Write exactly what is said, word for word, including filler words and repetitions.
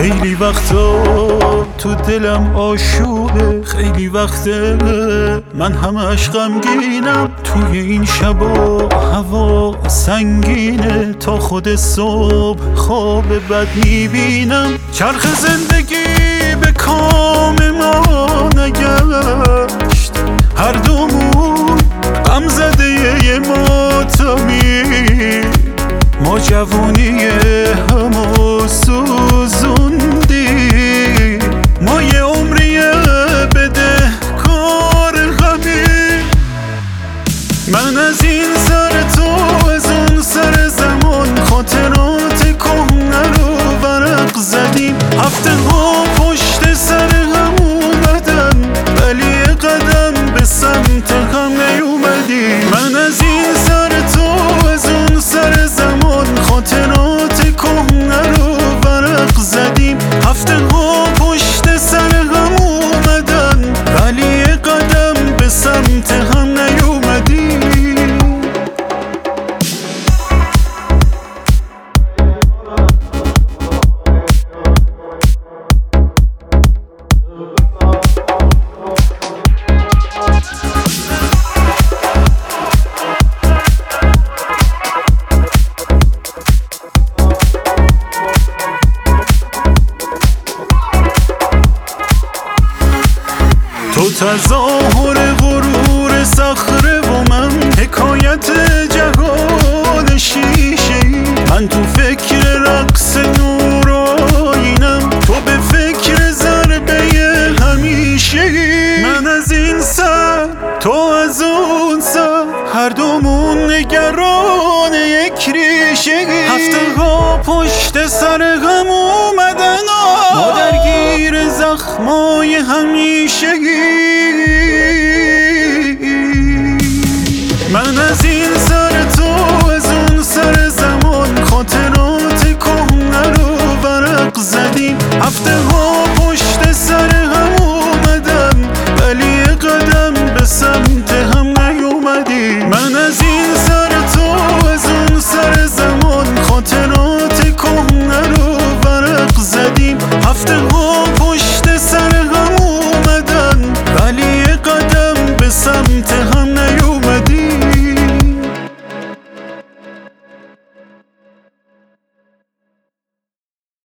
خیلی وقتا تو دلم آشوبه، خیلی وقته من همش غمگینم. توی این شبا هوا سنگینه، تا خود صبح خواب بد میبینم. چرخ زندگی به کام ما نگشت، هر دومون غم زده یه ماتمی. ما جوونی همو سوزوندی، ما یه عمریه بده کار غمی. من از این سر تو از اون سر زمان، خاطرات کهنه رو ورق زدیم. هفته ها پشت سر هم اومدن، ولی قدم به سمت هم نیومدی. من از این سر تو از اون سر زمان، خاطرات کهنه رو ورق زدیم. هفته ها پشت سر هم اومدن، ولی قدم به سمت هم نیومدی. تو تظاهر غرور صخره و من حکایت جهان شیشه‌ای. من تو فکر رقص نورآیینم، تو به فکر ضربه همیشه‌ای. من از این سر تو از اون سر، هر دومون نگران یک ریشه‌ای. هفته ها پشت سر هم اومدن، ما درگیر زخمای همیشگی. من از این سر تو از اون سر زمان، خاطرات کهنه رو ورق زدیم. هفته ها